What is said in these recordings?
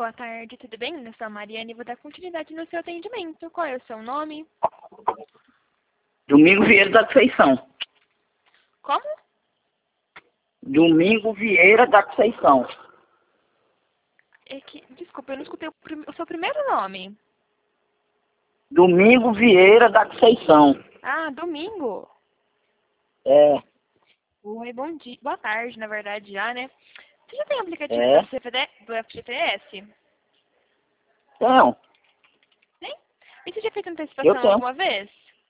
Boa tarde, tudo bem? Eu sou a Mariane e vou dar continuidade no seu atendimento. Qual é o seu nome? Domingo Vieira da Conceição. Como? Domingo Vieira da Conceição. Desculpa, eu não escutei o seu primeiro nome. Domingo Vieira da Conceição. Ah, Domingo. É. Oi, bom dia. Boa tarde, na verdade, já, né? Você já tem aplicativo É. do FGTS? Tenho. Tem? E você já fez Eu antecipação tenho. alguma vez?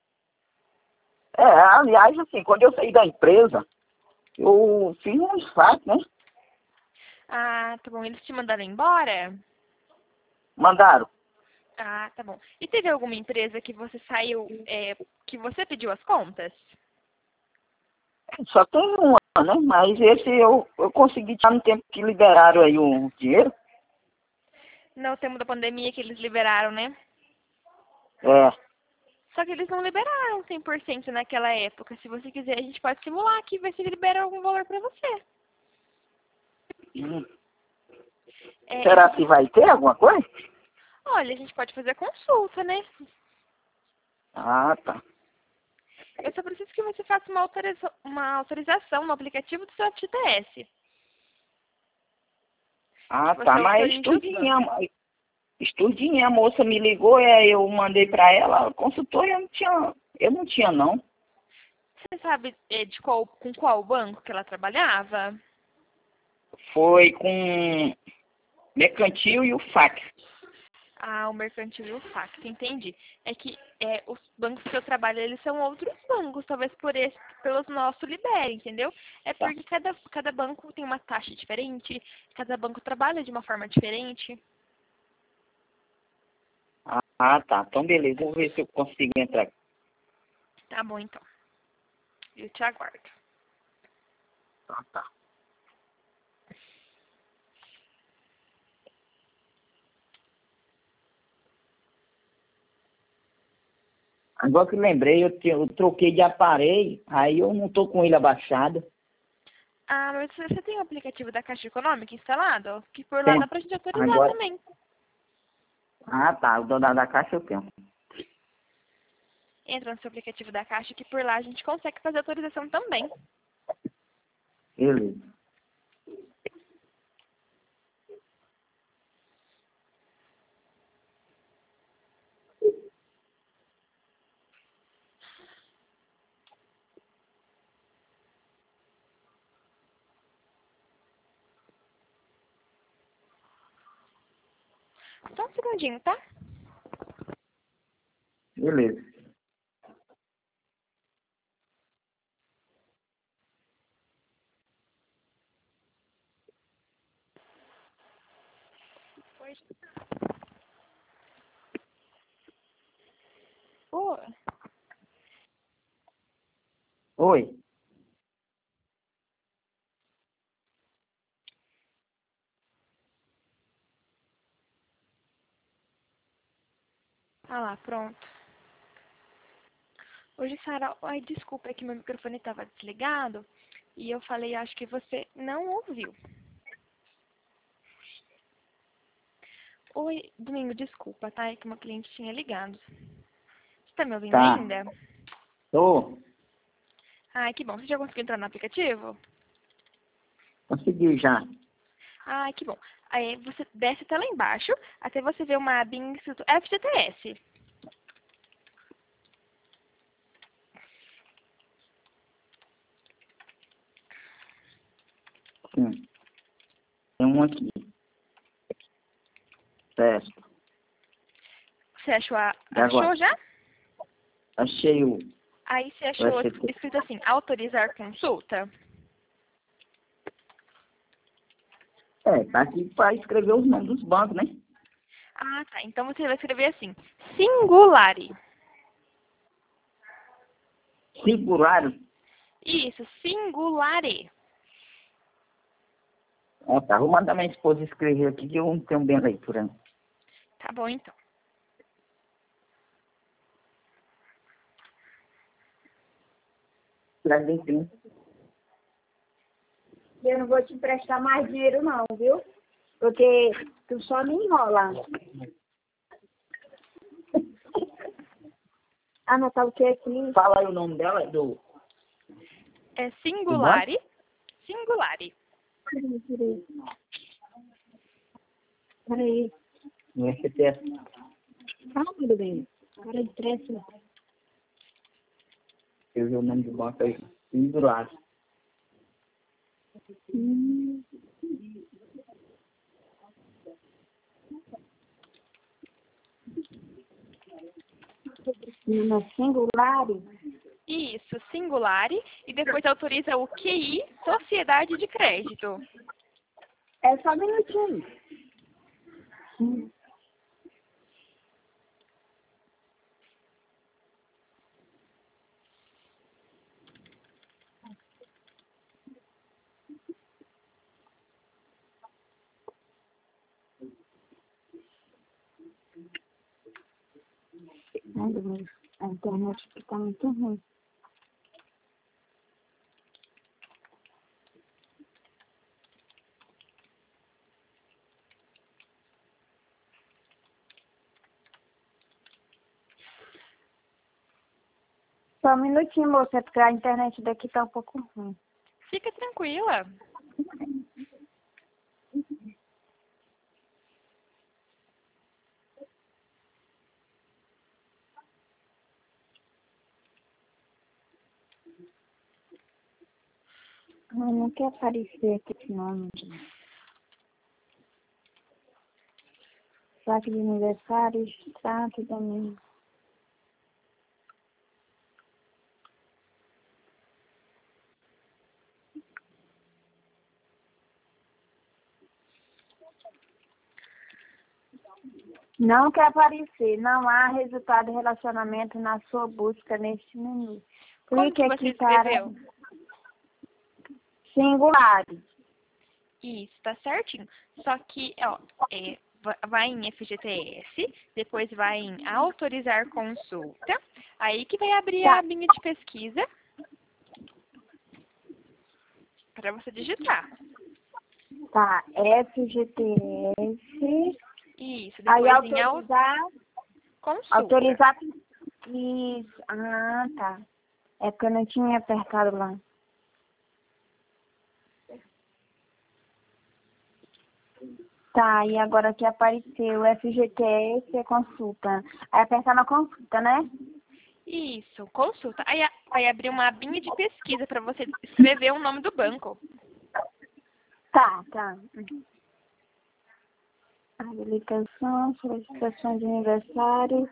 Aliás, assim, quando eu saí da empresa, eu fiz um esfaque, né? Ah, tá bom. Eles te mandaram embora? Mandaram. Ah, tá bom. E teve alguma empresa que você saiu, que você pediu as contas? Só tem uma, né? Mas esse eu consegui tirar no tempo que liberaram aí o dinheiro. No tempo da pandemia que eles liberaram, né? É. Só que eles não liberaram 100% naquela época. Se você quiser, a gente pode simular aqui, ver se libera algum valor pra você. Hum. É, Será que vai ter alguma coisa? olha, a gente pode fazer a consulta, né? Ah, tá. Eu só preciso que você faça uma autorização no aplicativo do seu FGTS. Que Ah, você tá. Mas autorize os bancos. estudinho, a moça me ligou, eu mandei pra ela, ela consultou e eu não tinha não. Você sabe com qual banco que ela trabalhava? Foi com Mercantil e o FAC. Ah, o Mercantil e o FAC, entendi. É que os bancos que eu trabalho, eles são outros bancos, talvez pelos nossos liberem, entendeu? É Tá. porque cada banco tem uma taxa diferente, cada banco trabalha de uma forma diferente. Ah, tá. Então beleza, vou ver se eu consigo entrar. Tá bom, então. Eu te aguardo. Ah, tá. Agora que eu lembrei, eu troquei de aparelho, aí eu não tô com ele abaixado. Ah, mas você tem o aplicativo da Caixa Econômica instalado? Que por lá dá Tenho. pra gente autorizar Agora. também. Ah, tá. O dono da caixa eu tenho. Entra no seu aplicativo da Caixa que por lá a gente consegue fazer autorização também. Beleza. Só um segundinho, tá? Beleza. Ô, Oi. ah lá, pronto. Hoje, Sara, ai, desculpa, é que meu microfone estava desligado e eu falei, acho que você não ouviu. Oi, Domingo, desculpa, tá? É que uma cliente tinha ligado. Você tá me ouvindo Tá. ainda? Tô. Ai, que bom. Você já conseguiu entrar no aplicativo? Consegui já. Ai, que bom. Aí você desce até lá embaixo, até você ver uma abinha escrito FGTS. Sim. Tem um aqui. Certo. Você E agora? achou já? Achei o Aí você o achou FT. escrito assim, autorizar consulta? Tá aqui para escrever os nomes dos bancos, né? Ah, tá. Então você vai escrever assim, Singulari. Singulário. Isso, Singulare. Ah, tá. Vou mandar minha esposa escrever aqui que eu não tenho bem leitura. Não. Tá bom, então. Traz bem tempo. Eu não vou te emprestar mais dinheiro não, viu? Porque tu só me enrola. Anotar o que aqui? Fala aí o nome dela, do... É Singulari. Singulari. Peraí. No STF. Calma, meu bem. Para de estresse. Eu vi o nome do banco aí. Pendurado. No singular. Isso, Singulari. E depois autoriza o QI, Sociedade de Crédito. É só um minutinho. Ai, Deus, a internet fica muito ruim. Só um minutinho, moça, porque a internet daqui tá um pouco ruim. Fica tranquila. Ai, não quer aparecer aqui esse nome. Saque de aniversário, extrato também. Não quer aparecer. Não há resultado de relacionamento na sua busca neste menu. Como Clique que você aqui para escreveu? singular. Isso, tá certinho. Só que, ó, vai em FGTS, depois vai em autorizar consulta, aí que vai abrir a Tá. abinha de pesquisa para você digitar. Tá, FGTS. Isso, Aí depois em autorizar. consulta. Autorizar. Isso. Ah, tá. É porque eu não tinha apertado lá. Tá, e agora que apareceu FGTS é consulta. Aí apertar na consulta, né? Isso, consulta. Aí vai abrir uma abinha de pesquisa para você escrever o nome do banco. Tá, tá. Habilitação, solicitação de aniversário.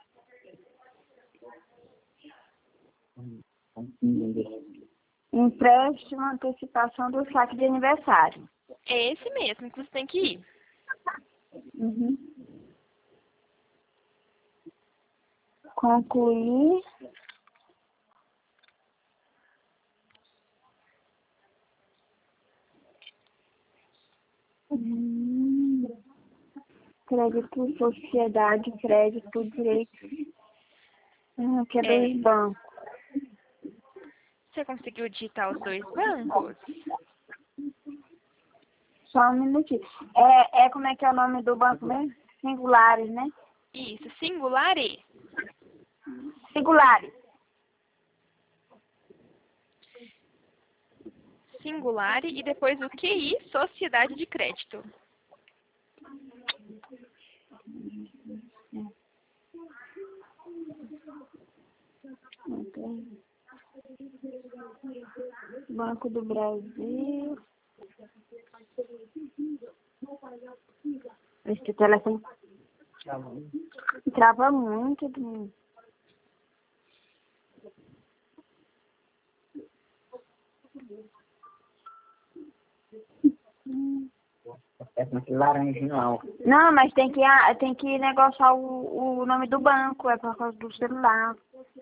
Empréstimo, antecipação do saque de aniversário. É esse mesmo que você tem que ir. Uhum. Concluir. Crédito, sociedade, crédito, direito. Que é dois bancos. Você conseguiu digitar os dois bancos? Só um minutinho. Como é que é o nome do banco mesmo? Singulares, né? Isso, Singulari. Singulares. Singulari e depois o QI, Sociedade de Crédito. Ok. Banco do Brasil. Esse telefone trava muito. É com esse laranja, não. Não, mas tem que negociar o nome do banco, é por causa do celular.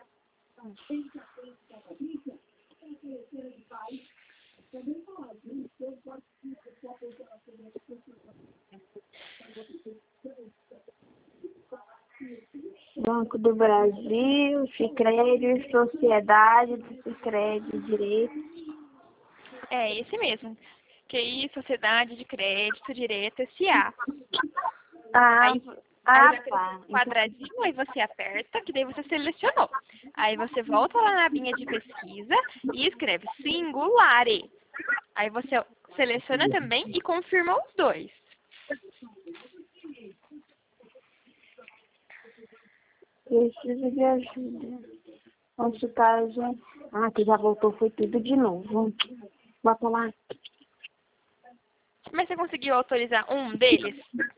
Banco do Brasil, Sicredi, Sociedade do Sicredi, Direito. É esse mesmo. QI, Sociedade de Crédito Direto S.A. Ah, Aí vai ter tá. um quadradinho, aí você aperta, que daí você selecionou. Aí você volta lá na abinha de pesquisa e escreve Singulare. Aí você seleciona também e confirma os dois. Preciso de ajuda. Consultar, gente. Ah, que já voltou, foi tudo de novo. Bota lá. Mas você conseguiu autorizar um deles?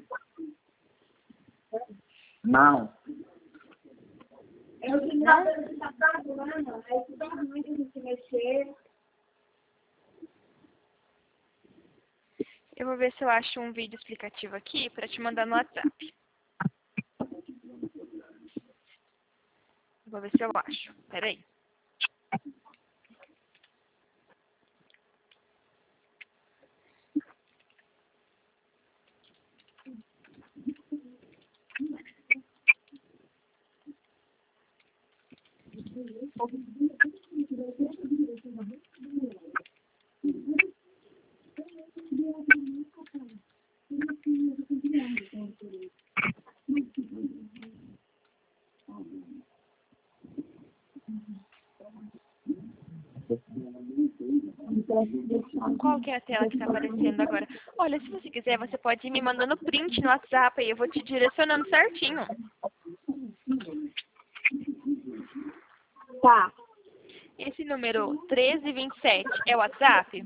Não. Eu vi lá, tá travando, aí tudo ruim de se mexer. Eu vou ver se eu acho um vídeo explicativo aqui para te mandar no WhatsApp. Vou ver se eu acho. Peraí. Qual que é a tela que está aparecendo agora? Olha, se você quiser, você pode ir me mandando print no WhatsApp e eu vou te direcionando certinho. Tá. Esse número 1327 é o WhatsApp?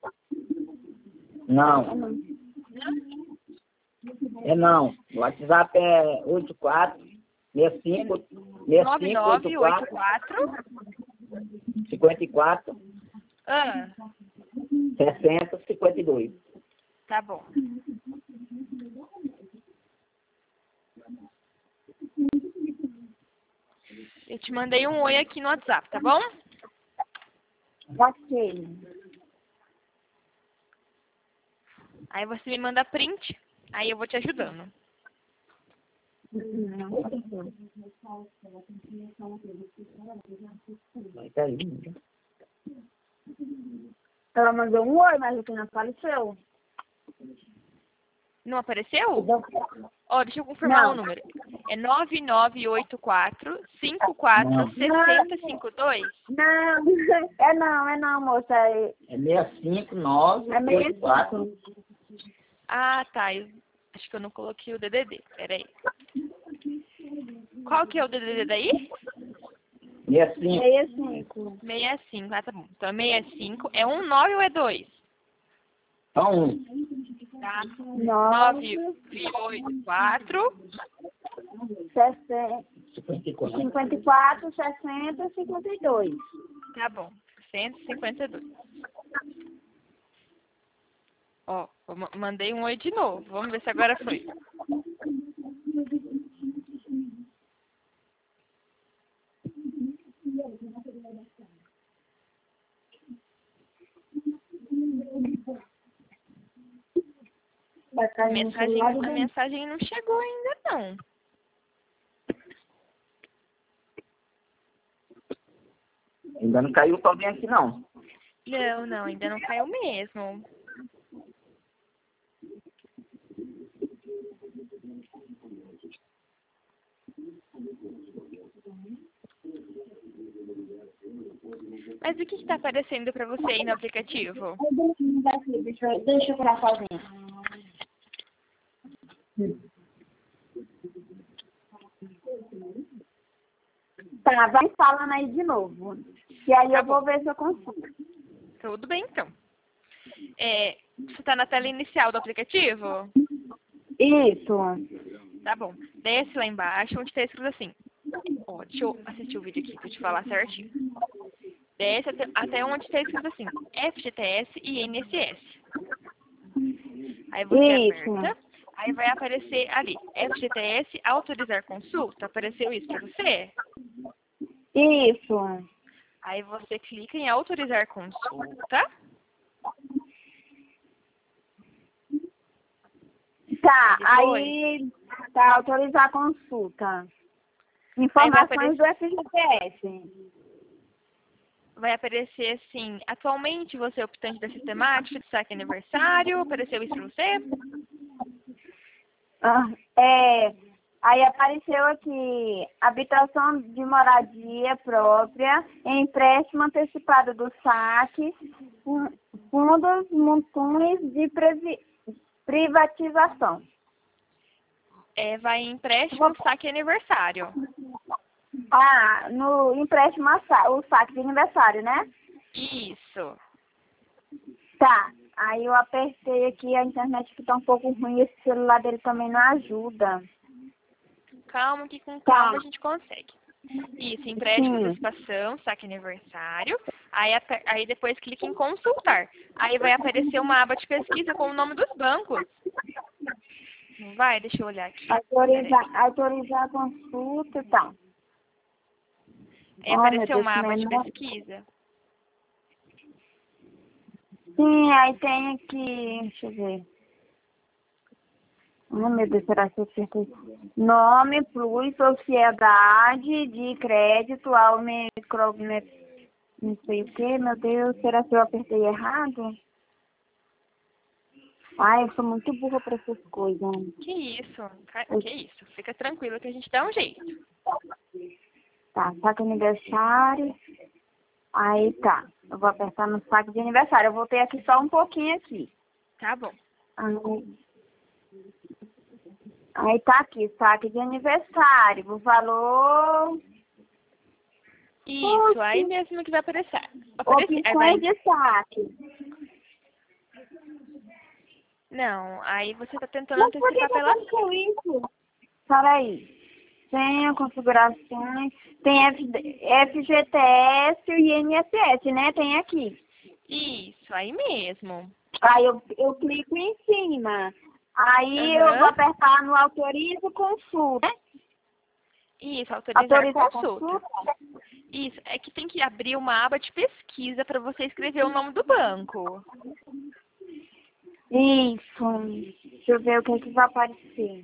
Não. É não. O WhatsApp é 84 65 9984 54 Ah, 60 52. tá bom. Eu te mandei um oi aqui no WhatsApp, tá bom? Ok. Aí você me manda print, aí eu vou te ajudando. Vai cair. Ela mandou um oi, mas aqui não apareceu. Não apareceu? Ó, deixa eu confirmar Não. o número. É 9984 546052? Não, é não, moça. É 65 9 É 84 Ah, tá. Acho que eu não coloquei o DDD. Peraí. Qual que é o DDD daí? 65 65. 65. Ah, tá bom. Então, 65 é 19 ou é 2? São 1. Tá. 9, 984 54. 54, 60, 52. Tá bom. 152. Ó, mandei um oi de novo. Vamos ver se agora foi. Vai cair no celular A mensagem não chegou ainda, não. Ainda não caiu pra alguém aqui, não. Não, ainda não caiu mesmo. Mas o que está aparecendo para você aí no aplicativo? Deixa eu tirar sozinha. Tá, vai falando aí de novo. E aí Tá eu vou bom. ver se eu consigo. Tudo bem, então. Você está na tela inicial do aplicativo? Isso. Tá bom. Desce lá embaixo, onde está escrito assim. Ó, deixa eu assistir o vídeo aqui para te falar certinho. Desce até onde está escrito assim. FGTS e INSS. Aí você Isso. aperta. Aí vai aparecer ali. FGTS, autorizar consulta. Apareceu isso para você? Isso. Aí você clica em autorizar consulta. Tá, Depois? aí tá, autorizar a consulta. Aí vai Informações do FGTS. vai aparecer assim, atualmente você é optante da sistemática de saque aniversário, apareceu isso pra você? Aí apareceu aqui, habitação de moradia própria, empréstimo antecipado do saque, fundos mútuos de privatização. Vai em empréstimo, saque aniversário. No empréstimo, o saque de aniversário, né? Isso. Tá, aí eu apertei aqui, a internet que tá um pouco ruim, esse celular dele também não ajuda. Calma que com calma a gente consegue. Isso, empréstimo, antecipação, saque aniversário. Aí depois clique em consultar. Aí vai aparecer uma aba de pesquisa com o nome dos bancos. Não vai? Deixa eu olhar aqui. Autorizar a consulta, tá. Aí apareceu uma aba de pesquisa. Sim, aí tem aqui, deixa eu ver. Meu Deus, será que eu acertei? Nome, plus, sociedade de crédito ao micro... Não sei o que, meu Deus, será que eu apertei errado? Ai, eu sou muito burra para essas coisas. Que isso? Fica tranquilo que a gente dá um jeito. Tá, saque de aniversário. Aí tá, eu vou apertar no saque de aniversário. Eu voltei aqui só um pouquinho aqui. Tá bom. Aí tá aqui, saque de aniversário, o valor... Isso, aí mesmo que vai aparecer. Opções de saque. Não, aí você tá tentando antecipar pela... isso? Peraí. Tem configurações, tem FGTS e INSS, né? Tem aqui. Isso, aí mesmo. Aí eu clico em cima. Aí eu vou apertar no autorizo consulta, né? Isso, autorizar consulta. Isso, é que tem que abrir uma aba de pesquisa para você escrever o nome do banco. Isso. Deixa eu ver o que vai aparecer.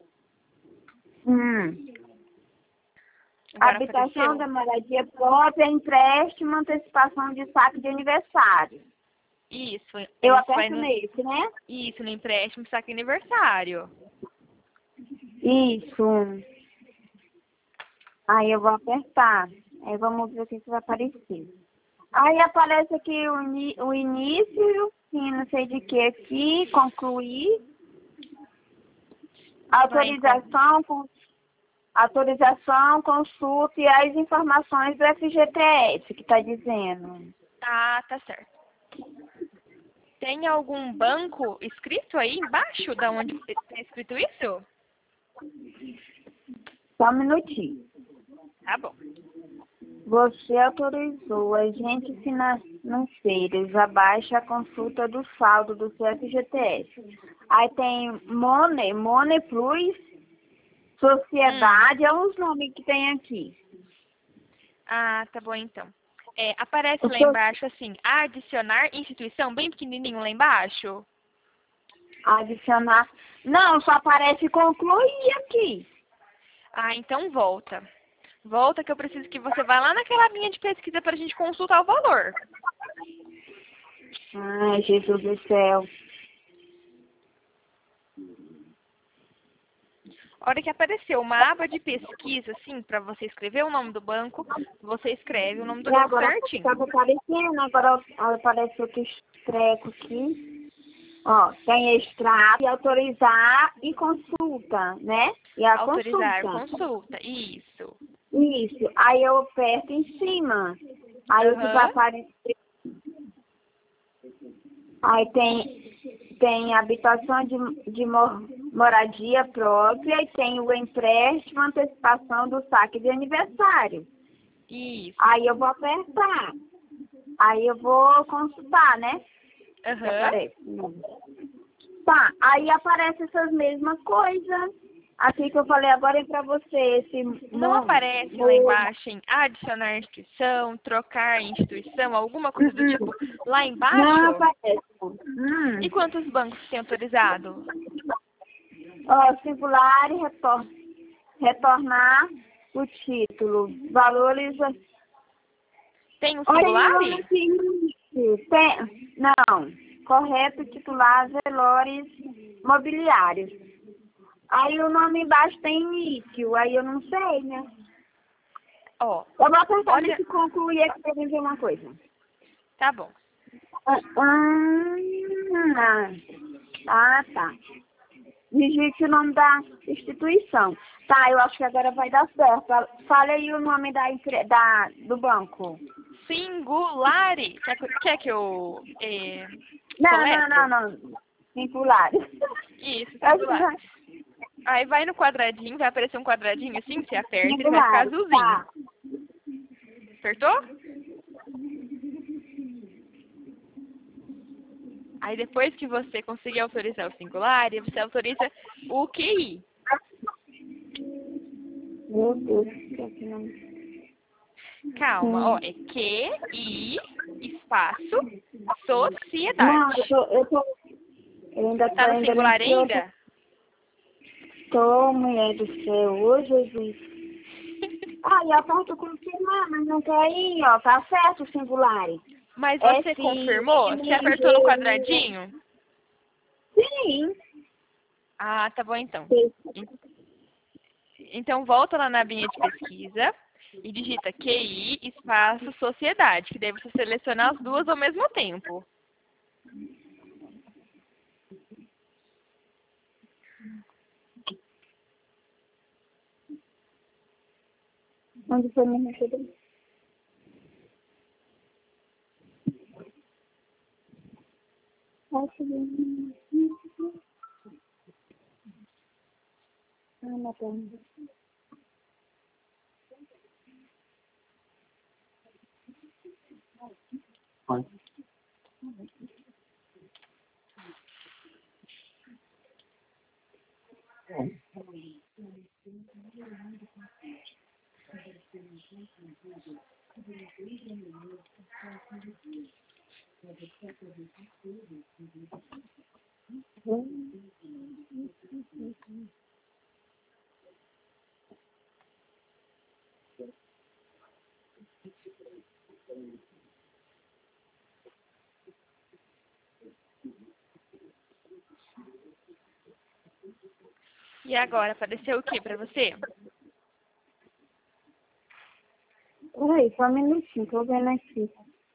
Habitação da moradia própria, empréstimo, antecipação de saque de aniversário. Isso. Eu aperto nesse, né? Isso, no empréstimo, saque de aniversário. Isso. Aí eu vou apertar. Aí vamos ver o que vai aparecer. Aí aparece aqui o início, sim, não sei de que aqui, concluir. Autorização, consulta e as informações do FGTS, que está dizendo. Tá certo. Tem algum banco escrito aí embaixo da onde está escrito isso? Só um minutinho. Tá bom. Você autorizou agentes financeiros abaixo a consulta do saldo do seu FGTS. Aí tem Money Plus, Sociedade, é uns nomes que tem aqui. Tá bom então. Aparece lá embaixo assim, adicionar instituição, bem pequenininho lá embaixo. Adicionar. Não, só aparece concluir aqui. Então volta. Volta que eu preciso que você vá lá naquela linha de pesquisa para a gente consultar o valor. Ai, Jesus do céu. A hora que apareceu uma aba de pesquisa, assim, para você escrever o nome do banco, você escreve o nome do banco certinho. Agora aparecendo, agora aparece outro treco aqui. Ó, tem extrato, e autorizar e consulta, né? E a autorizar, consulta, isso. Isso, aí eu aperto em cima. Aí o que vai aparecer... Aí tem habitação de moradia própria e tem o empréstimo, antecipação do saque de aniversário. Isso. Aí eu vou apertar. Aí eu vou consultar, né? Tá, aí aparece essas mesmas coisas. Aqui que eu falei agora é pra você. Não aparece lá embaixo em adicionar instituição, trocar instituição, alguma coisa do tipo lá embaixo? Não aparece. E quantos bancos tem autorizado? Singular e retornar o título. Valores Tem um Olha singular? aí o nome aqui. Tem, não, correto, titular, Velores Mobiliários. Aí o nome embaixo tem início, aí eu não sei, né? Ó, Eu vou apertar olha, nesse concluir aqui pra ver uma coisa. tá bom. Tá. Digite o nome da instituição. Tá, eu acho que agora vai dar certo. Fala aí o nome do banco. Singulare. Quer que eu Não. Singular. Isso, singular. Aí vai no quadradinho, vai aparecer um quadradinho assim, você aperta, ele vai ficar azulzinho. Tá. Apertou? Aí depois que você conseguir autorizar o singular, você autoriza o QI. Meu Deus, que aqui não... Calma, ó, é QI, espaço, Não, sociedade. eu ainda Tá no singular ainda? Tô, mulher do céu, ô Jesus. E eu posso confirmar, mas não quer ir, ó, tá certo o singular. Mas você confirmou? Você apertou no quadradinho? Sim. Ah, tá bom então. Então volta lá na abinha de pesquisa e digita QI, espaço, sociedade, que daí você seleciona as duas ao mesmo tempo. Onde foi minha receber? Não tem. E agora, apareceu o que pra você? Peraí, só um minutinho, tô vendo aqui.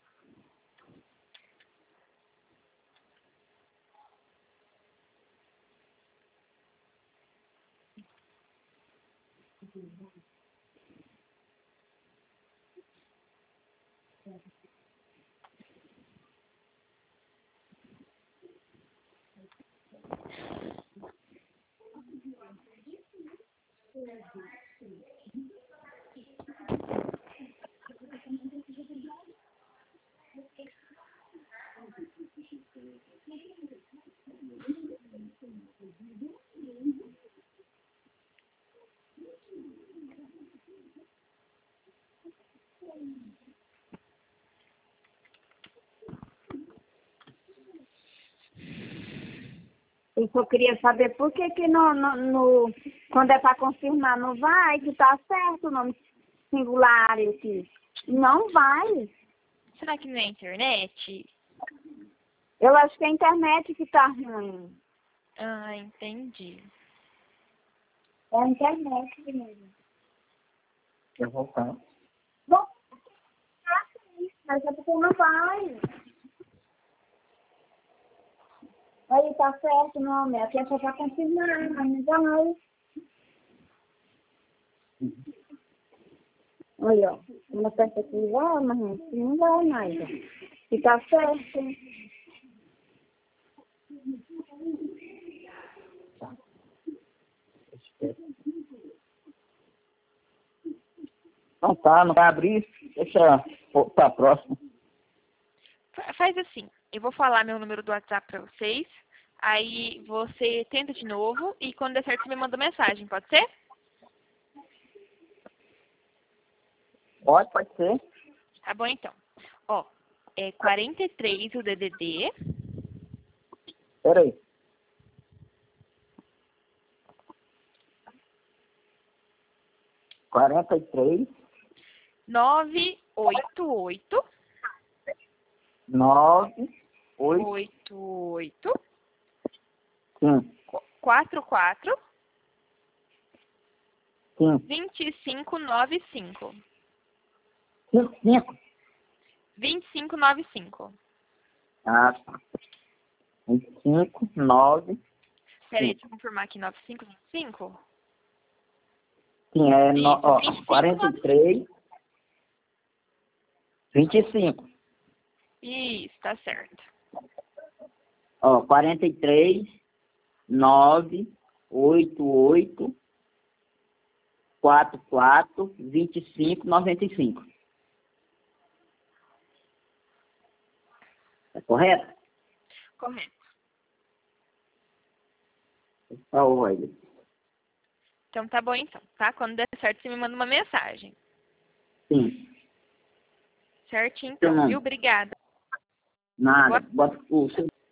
Eu só queria saber por que quando é para confirmar não vai, que tá certo o nome singular aqui. Não vai. Será que não é internet? Eu acho que é a internet que tá ruim. Ah, entendi. É a internet mesmo. Quer voltar? Bom, mas é porque não vai. Aí tá certo o nome, aqui é só para confirmar, mas não vai. Olha, ó, uma peça aqui vai, mas não vai mais. Ó. E tá certo. Não tá, não vai abrir. Deixa pra próxima. Faz assim, eu vou falar meu número do WhatsApp pra vocês, aí você tenta de novo e quando der certo você me manda mensagem, pode ser? Pode ser. Tá bom então. Ó, é 43 o DDD, Peraí. 43, 988 988 sim, 44 sim, 2595. 5. 2595. Ah, tá. 25, 9. Peraí, deixa eu confirmar aqui. 9525? Sim, é Isso, ó, 25, 43, 25. Isso, tá certo. Ó, 43, 9, 88, 44, 25, 95. É correto? Correto. Tá, olha. Então tá bom então, tá? Quando der certo, você me manda uma mensagem. Sim. Certinho Seu então, nome? viu? Obrigada. Nada. Bota o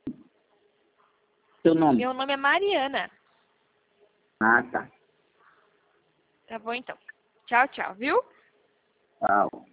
seu nome. Meu nome é Mariana. Ah, tá. Tá bom então. Tchau, tchau, viu? Tchau.